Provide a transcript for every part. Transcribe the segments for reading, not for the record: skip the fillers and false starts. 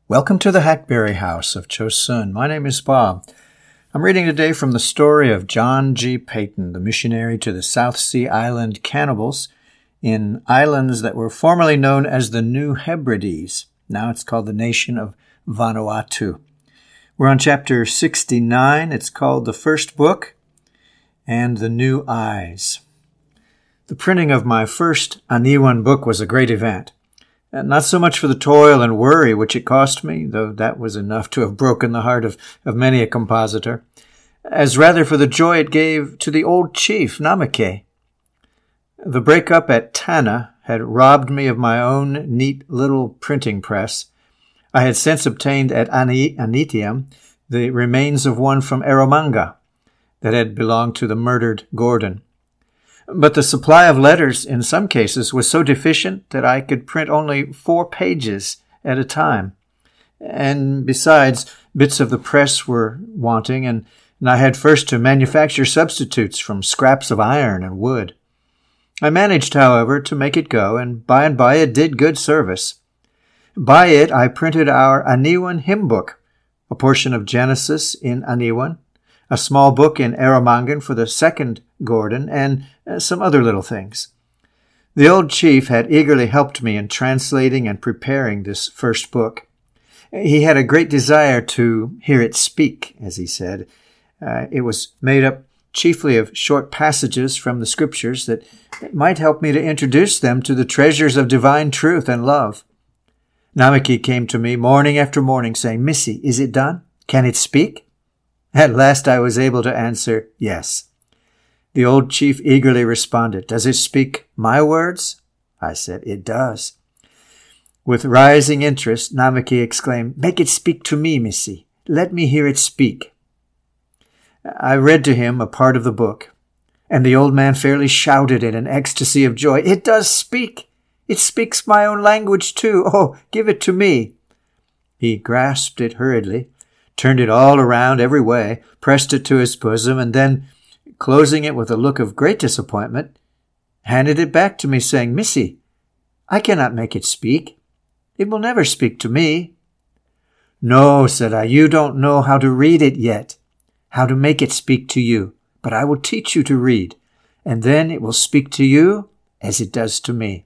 Welcome to the Hackberry House of Chosun. My name is Bob. I'm reading today from the story of John G. Paton, the missionary to the South Sea Island cannibals in islands that were formerly known as the New Hebrides. Now it's called the nation of Vanuatu. We're on chapter 69. It's called The First Book and the New Eyes. The printing of my first Aniwan book was a great event. Not so much for the toil and worry which it cost me, though that was enough to have broken the heart of many a compositor, as rather for the joy it gave to the old chief, Namake. The break-up at Tanna had robbed me of my own neat little printing press. I had since obtained at Anitium the remains of one from Eromanga that had belonged to the murdered Gordon. But the supply of letters in some cases was so deficient that I could print only 4 pages at a time. And besides, bits of the press were wanting, and I had first to manufacture substitutes from scraps of iron and wood. I managed, however, to make it go, and by it did good service. By it I printed our Aniwan hymn book, a portion of Genesis in Aniwan, a small book in Eromangan for the second Gordon, and some other little things. The old chief had eagerly helped me in translating and preparing this first book. He had a great desire to hear it speak, as he said. It was made up chiefly of short passages from the Scriptures that might help me to introduce them to the treasures of divine truth and love. Namaki came to me morning after morning saying, "Missy, is it done? Can it speak?" At last I was able to answer, "Yes." The old chief eagerly responded, "Does it speak my words?" I said, "It does." With rising interest, Namaki exclaimed, "Make it speak to me, Missy. Let me hear it speak." I read to him a part of the book, and the old man fairly shouted in an ecstasy of joy, "It does speak! It speaks my own language too. Oh, give it to me." He grasped it hurriedly, turned it all around every way, pressed it to his bosom, and then, closing it with a look of great disappointment, handed it back to me, saying, "Missy, I cannot make it speak. It will never speak to me." "No," said I, "you don't know how to read it yet, how to make it speak to you. But I will teach you to read, and then it will speak to you as it does to me."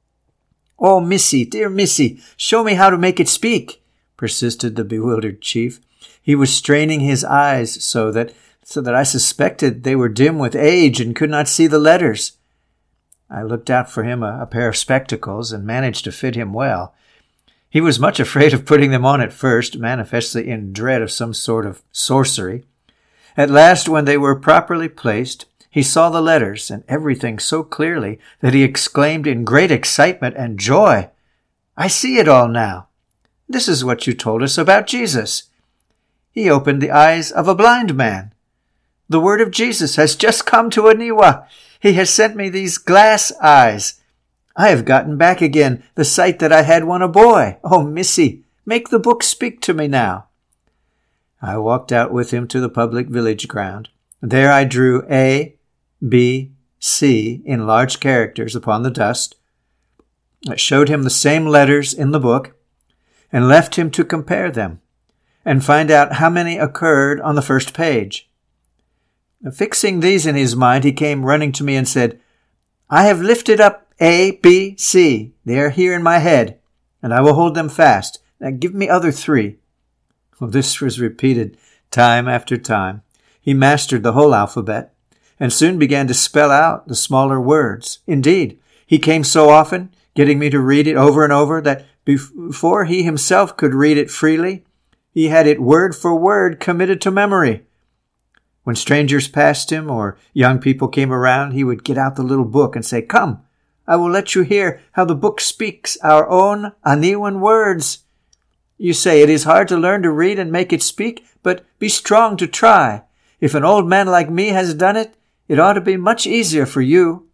"Oh, Missy, dear Missy, show me how to make it speak," persisted the bewildered chief. He was straining his eyes so that I suspected they were dim with age and could not see the letters. I looked out for him a pair of spectacles and managed to fit him well. He was much afraid of putting them on at first, manifestly in dread of some sort of sorcery. At last, when they were properly placed, he saw the letters and everything so clearly that he exclaimed in great excitement and joy, "I see it all now. This is what you told us about Jesus. He opened the eyes of a blind man. The word of Jesus has just come to Aniwa. He has sent me these glass eyes. I have gotten back again the sight that I had when a boy. Oh, Missy, make the book speak to me now." I walked out with him to the public village ground. There I drew A, B, C in large characters upon the dust. I showed him the same letters in the book and left him to compare them and find out how many occurred on the first page. Fixing these in his mind, he came running to me and said, "I have lifted up A, B, C. They are here in my head, and I will hold them fast. Now give me other 3. Well, this was repeated time after time. He mastered the whole alphabet and soon began to spell out the smaller words. Indeed, he came so often, getting me to read it over and over, that before he himself could read it freely, he had it word for word committed to memory. When strangers passed him or young people came around, he would get out the little book and say, "Come, I will let you hear how the book speaks our own Aniwan words. You say it is hard to learn to read and make it speak, but be strong to try. If an old man like me has done it, it ought to be much easier for you."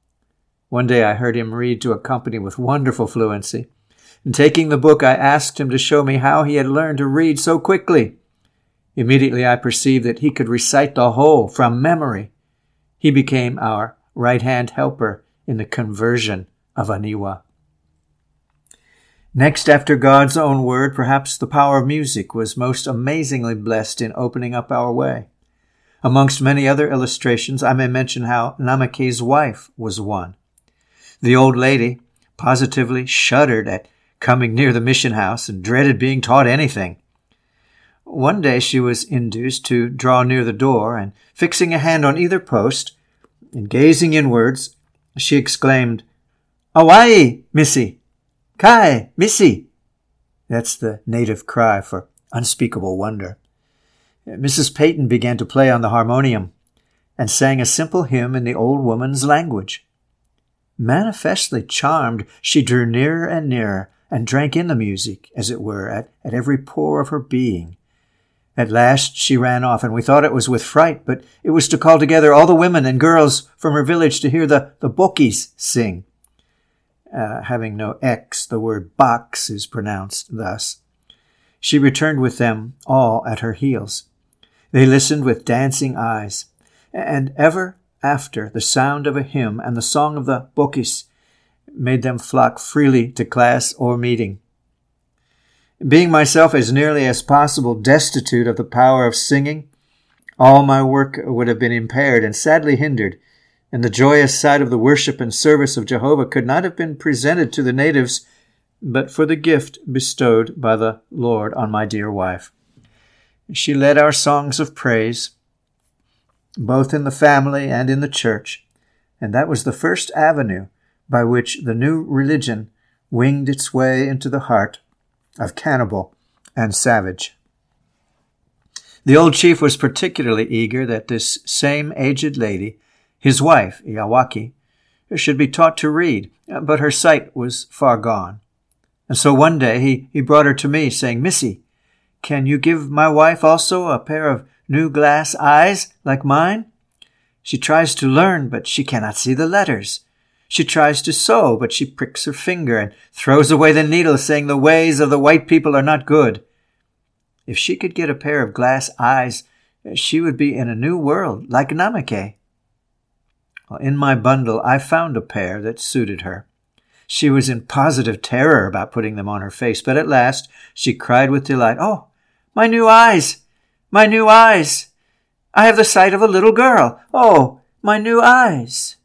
One day I heard him read to a company with wonderful fluency. And taking the book, I asked him to show me how he had learned to read so quickly. Immediately I perceived that he could recite the whole from memory. He became our right-hand helper in the conversion of Aniwa. Next, after God's own word, perhaps the power of music was most amazingly blessed in opening up our way. Amongst many other illustrations, I may mention how Namake's wife was one. The old lady positively shuddered at coming near the mission house and dreaded being taught anything. One day she was induced to draw near the door, and fixing a hand on either post and gazing inwards, she exclaimed, "Awai, missy! Kai, missy!" That's the native cry for unspeakable wonder. Mrs. Peyton began to play on the harmonium and sang a simple hymn in the old woman's language. Manifestly charmed, she drew nearer and nearer and drank in the music, as it were, at every pore of her being. At last she ran off, and we thought it was with fright, but it was to call together all the women and girls from her village to hear the bokis sing. Having no X, the word box is pronounced thus. She returned with them all at her heels. They listened with dancing eyes, and ever after the sound of a hymn and the song of the bokis made them flock freely to class or meeting. Being myself as nearly as possible destitute of the power of singing, all my work would have been impaired and sadly hindered, and the joyous sight of the worship and service of Jehovah could not have been presented to the natives but for the gift bestowed by the Lord on my dear wife. She led our songs of praise, both in the family and in the church, and that was the first avenue by which the new religion winged its way into the heart of cannibal and savage. The old chief was particularly eager that this same aged lady, his wife, Iawaki, should be taught to read, but her sight was far gone. And so one day he brought her to me, saying, "Missy, can you give my wife also a pair of new glass eyes like mine? She tries to learn, but she cannot see the letters. She tries to sew, but she pricks her finger and throws away the needle, saying the ways of the white people are not good. If she could get a pair of glass eyes, she would be in a new world, like Namake." Well, in my bundle, I found a pair that suited her. She was in positive terror about putting them on her face, but at last she cried with delight, "Oh, my new eyes! My new eyes! I have the sight of a little girl! Oh, my new eyes!"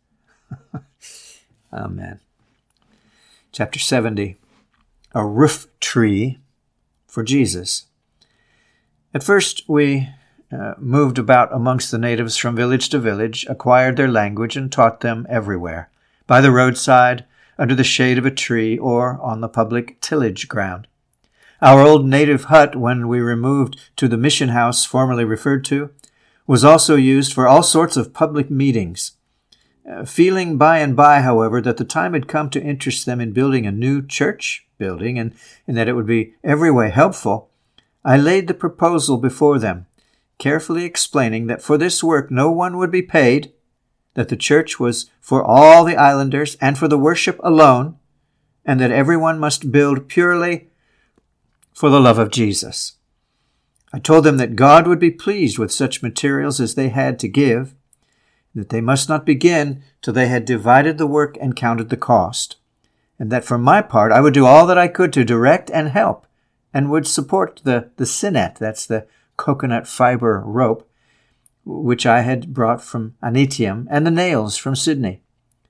Amen. Chapter 70. A roof tree for Jesus. At first we moved about amongst the natives from village to village, acquired their language, and taught them everywhere, by the roadside, under the shade of a tree, or on the public tillage ground. Our old native hut, when we removed to the mission house formerly referred to, was also used for all sorts of public meetings. Feeling by and by, however, that the time had come to interest them in building a new church building, and that it would be every way helpful, I laid the proposal before them, carefully explaining that for this work no one would be paid, that the church was for all the islanders and for the worship alone, and that everyone must build purely for the love of Jesus. I told them that God would be pleased with such materials as they had to give, that they must not begin till they had divided the work and counted the cost, and that for my part I would do all that I could to direct and help, and would support the sinet, that's the coconut fiber rope, which I had brought from Anitium, and the nails from Sydney.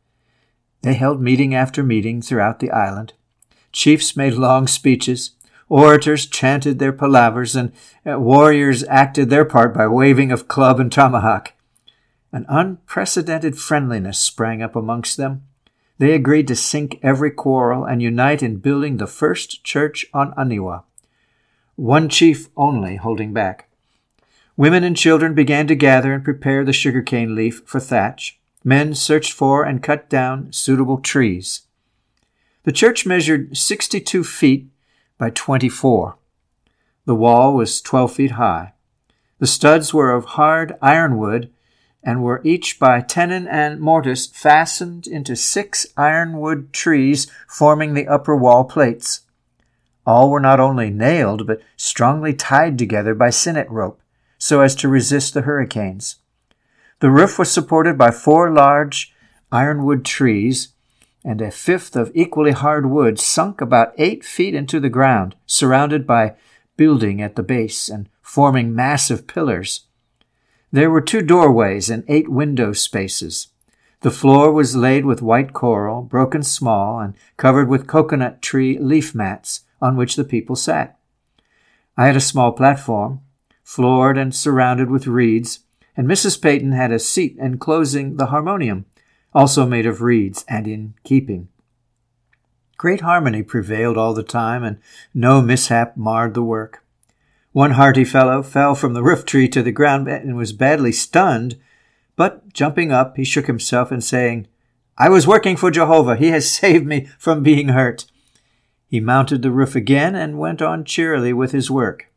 They held meeting after meeting throughout the island. Chiefs made long speeches, orators chanted their palavers, and warriors acted their part by waving of club and tomahawk. An unprecedented friendliness sprang up amongst them. They agreed to sink every quarrel and unite in building the first church on Aniwa, one chief only holding back. Women and children began to gather and prepare the sugarcane leaf for thatch. Men searched for and cut down suitable trees. The church measured 62 feet by 24. The wall was 12 feet high. The studs were of hard ironwood and were each by tenon and mortise fastened into 6 ironwood trees forming the upper wall plates. All were not only nailed, but strongly tied together by sinnet rope, so as to resist the hurricanes. The roof was supported by 4 large ironwood trees, and a fifth of equally hard wood sunk about 8 feet into the ground, surrounded by building at the base and forming massive pillars. There were 2 doorways and 8 window spaces. The floor was laid with white coral, broken small, and covered with coconut tree leaf mats on which the people sat. I had a small platform, floored and surrounded with reeds, and Mrs. Peyton had a seat enclosing the harmonium, also made of reeds and in keeping. Great harmony prevailed all the time, and no mishap marred the work. One hearty fellow fell from the roof tree to the ground and was badly stunned, but jumping up, he shook himself and saying, "I was working for Jehovah. He has saved me from being hurt." He mounted the roof again and went on cheerily with his work.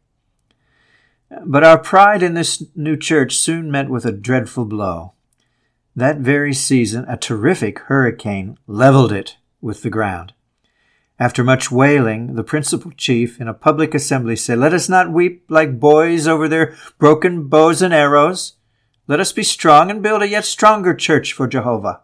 But our pride in this new church soon met with a dreadful blow. That very season, a terrific hurricane leveled it with the ground. After much wailing, the principal chief in a public assembly said, "Let us not weep like boys over their broken bows and arrows. Let us be strong and build a yet stronger church for Jehovah."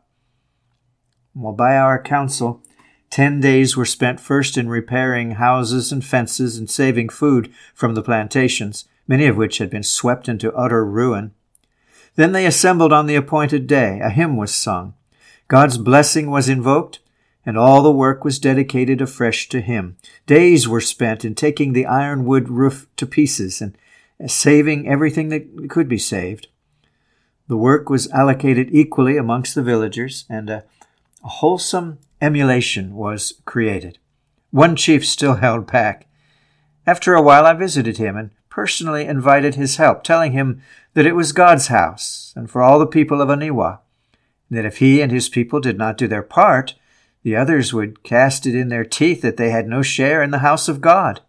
Well, by our counsel, 10 days were spent first in repairing houses and fences and saving food from the plantations, many of which had been swept into utter ruin. Then they assembled on the appointed day. A hymn was sung. God's blessing was invoked, and all the work was dedicated afresh to Him. Days were spent in taking the ironwood roof to pieces and saving everything that could be saved. The work was allocated equally amongst the villagers, and a wholesome emulation was created. One chief still held back. After a while I visited him and personally invited his help, telling him that it was God's house and for all the people of Aniwa, and that if he and his people did not do their part, the others would cast it in their teeth that they had no share in the house of God.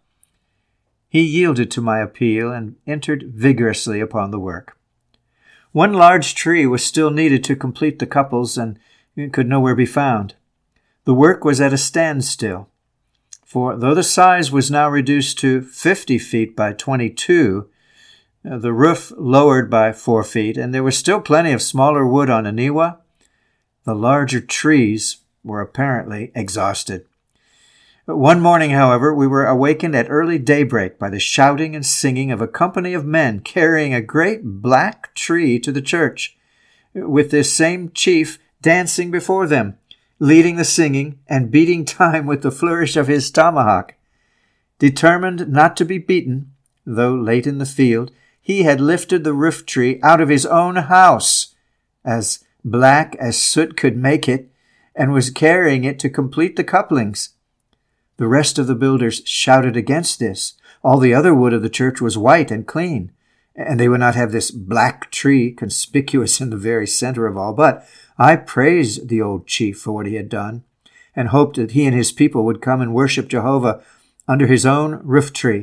He yielded to my appeal and entered vigorously upon the work. One large tree was still needed to complete the couples and could nowhere be found. The work was at a standstill, for though the size was now reduced to 50 feet by 22, the roof lowered by 4 feet, and there was still plenty of smaller wood on Aniwa, the larger trees were apparently exhausted. One morning, however, we were awakened at early daybreak by the shouting and singing of a company of men carrying a great black tree to the church, with this same chief dancing before them, leading the singing and beating time with the flourish of his tomahawk. Determined not to be beaten, though late in the field, he had lifted the roof tree out of his own house, as black as soot could make it, and was carrying it to complete the couplings. The rest of the builders shouted against this. All the other wood of the church was white and clean, and they would not have this black tree conspicuous in the very center of all. But I praised the old chief for what he had done, and hoped that he and his people would come and worship Jehovah under his own roof tree.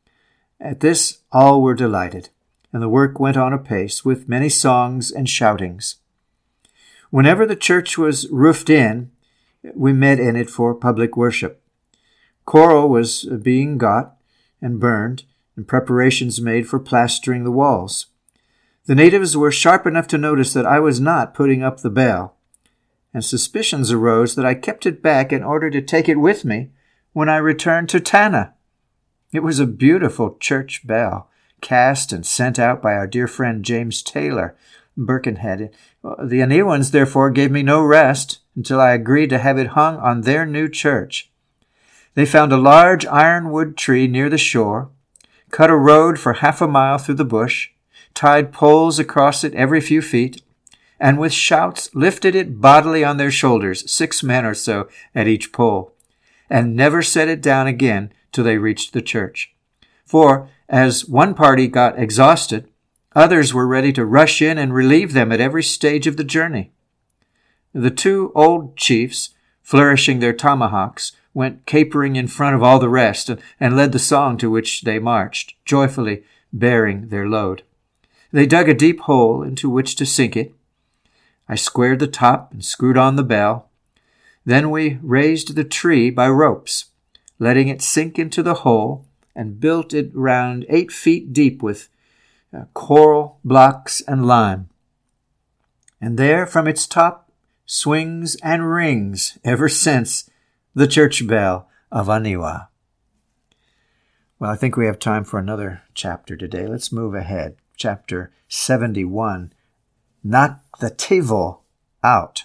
At this all were delighted, and the work went on apace, with many songs and shoutings. Whenever the church was roofed in, we met in it for public worship. Coral was being got and burned, and preparations made for plastering the walls. The natives were sharp enough to notice that I was not putting up the bell, and suspicions arose that I kept it back in order to take it with me when I returned to Tanna. It was a beautiful church bell, cast and sent out by our dear friend James Taylor, Birkenhead. The Aniwans, therefore, gave me no rest until I agreed to have it hung on their new church. They found a large ironwood tree near the shore, cut a road for 1/2 mile through the bush, tied poles across it every few feet, and with shouts lifted it bodily on their shoulders, 6 men or so at each pole, and never set it down again till they reached the church. For, as one party got exhausted, others were ready to rush in and relieve them at every stage of the journey. The 2 old chiefs, flourishing their tomahawks, went capering in front of all the rest and led the song to which they marched, joyfully bearing their load. They dug a deep hole into which to sink it. I squared the top and screwed on the bell. Then we raised the tree by ropes, letting it sink into the hole, and built it round 8 feet deep with coral blocks and lime. And there, from its top, swings and rings ever since the church bell of Aniwa. Well, I think we have time for another chapter today. Let's move ahead. Chapter 71, Knock the Tevel Out.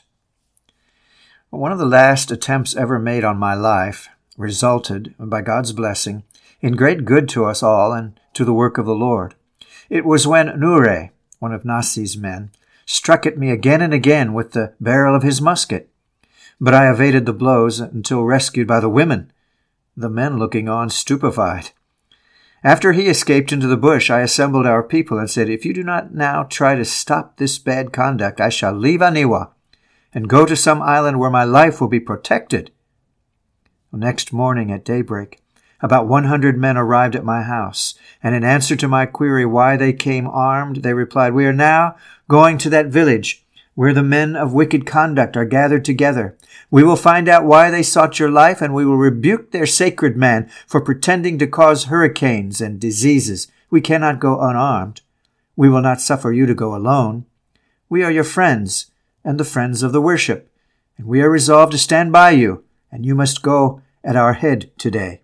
One of the last attempts ever made on my life resulted, by God's blessing, in great good to us all and to the work of the Lord. It was when Nure, one of Nasi's men, struck at me again and again with the barrel of his musket. But I evaded the blows until rescued by the women, the men looking on stupefied. After he escaped into the bush, I assembled our people and said, "If you do not now try to stop this bad conduct, I shall leave Aniwa and go to some island where my life will be protected." Next morning at daybreak, about 100 men arrived at my house, and in answer to my query why they came armed, they replied, "We are now going to that village where the men of wicked conduct are gathered together. We will find out why they sought your life, and we will rebuke their sacred man for pretending to cause hurricanes and diseases. We cannot go unarmed. We will not suffer you to go alone. We are your friends and the friends of the worship, and we are resolved to stand by you, and you must go at our head today."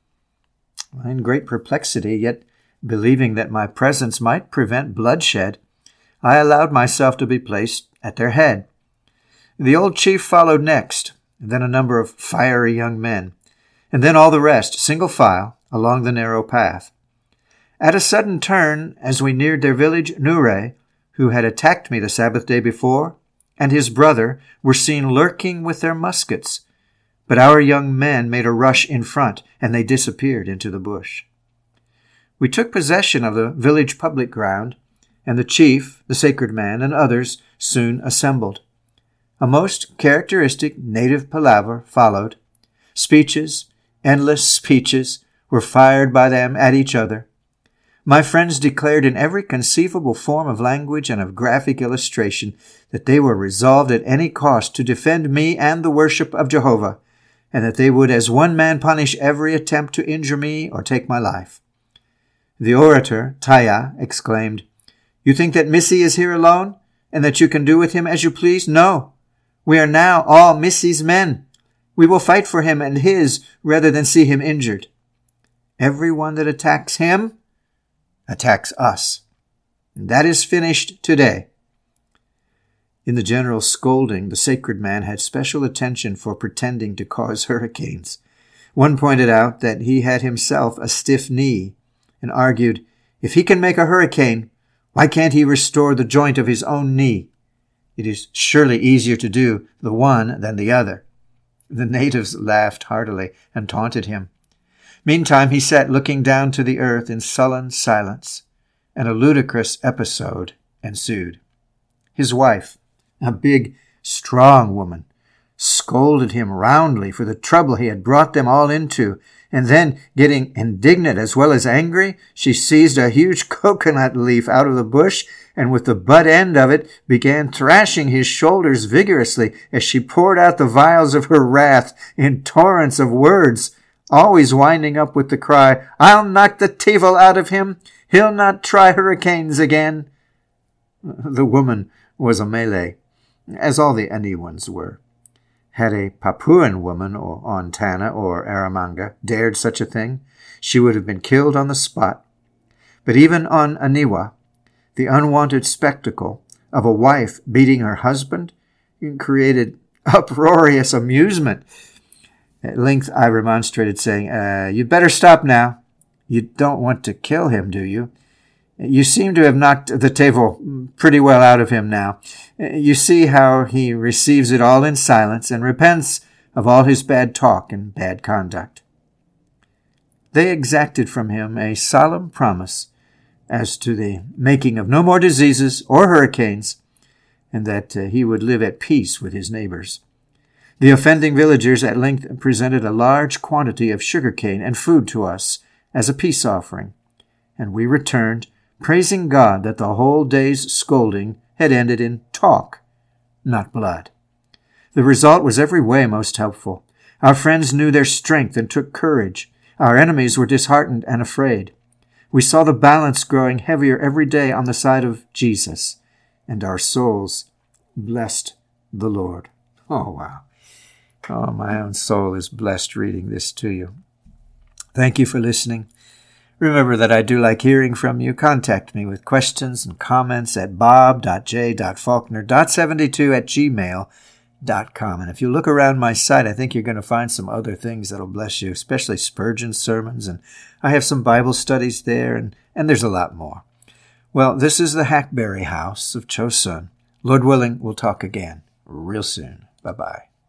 In great perplexity, yet believing that my presence might prevent bloodshed, I allowed myself to be placed at their head. The old chief followed next, and then a number of fiery young men, and then all the rest, single file, along the narrow path. At a sudden turn, as we neared their village, Nure, who had attacked me the Sabbath day before, and his brother were seen lurking with their muskets. But our young men made a rush in front, and they disappeared into the bush. We took possession of the village public ground, and the chief, the sacred man, and others soon assembled. A most characteristic native palaver followed. Speeches, endless speeches, were fired by them at each other. My friends declared in every conceivable form of language and of graphic illustration that they were resolved at any cost to defend me and the worship of Jehovah, and that they would as one man punish every attempt to injure me or take my life. The orator, Taya, exclaimed, "You think that Missy is here alone, and that you can do with him as you please? No. We are now all Missy's men. We will fight for him and his rather than see him injured. Every one that attacks him attacks us. That is finished today." In the general scolding, the sacred man had special attention for pretending to cause hurricanes. One pointed out that he had himself a stiff knee, and argued, "If he can make a hurricane, why can't he restore the joint of his own knee? It is surely easier to do the one than the other." The natives laughed heartily and taunted him. Meantime, he sat looking down to the earth in sullen silence, and a ludicrous episode ensued. His wife, a big, strong woman, scolded him roundly for the trouble he had brought them all into, and then, getting indignant as well as angry, she seized a huge coconut leaf out of the bush and with the butt end of it began thrashing his shoulders vigorously as she poured out the vials of her wrath in torrents of words, always winding up with the cry, "I'll knock the tevel out of him. He'll not try hurricanes again." The woman was a Malay, as all the Aniwans were. Had a Papuan woman, or Ontana, or Aramanga, dared such a thing, she would have been killed on the spot. But even on Aniwa, the unwanted spectacle of a wife beating her husband created uproarious amusement. At length I remonstrated, saying, "You'd better stop now. You don't want to kill him, do you? You seem to have knocked the tevel pretty well out of him now. You see how he receives it all in silence and repents of all his bad talk and bad conduct." They exacted from him a solemn promise as to the making of no more diseases or hurricanes, and that he would live at peace with his neighbors. The offending villagers at length presented a large quantity of sugarcane and food to us as a peace offering, and we returned, praising God that the whole day's scolding had ended in talk, not blood. The result was every way most helpful. Our friends knew their strength and took courage. Our enemies were disheartened and afraid. We saw the balance growing heavier every day on the side of Jesus, and our souls blessed the Lord. Oh, wow. Oh, my own soul is blessed reading this to you. Thank you for listening. Remember that I do like hearing from you. Contact me with questions and comments at bob.j.faulkner.72@gmail.com. And if you look around my site, I think you're going to find some other things that'll bless you, especially Spurgeon's sermons. And I have some Bible studies there, and there's a lot more. Well, this is the Hackberry House of Chosun. Lord willing, we'll talk again real soon. Bye-bye.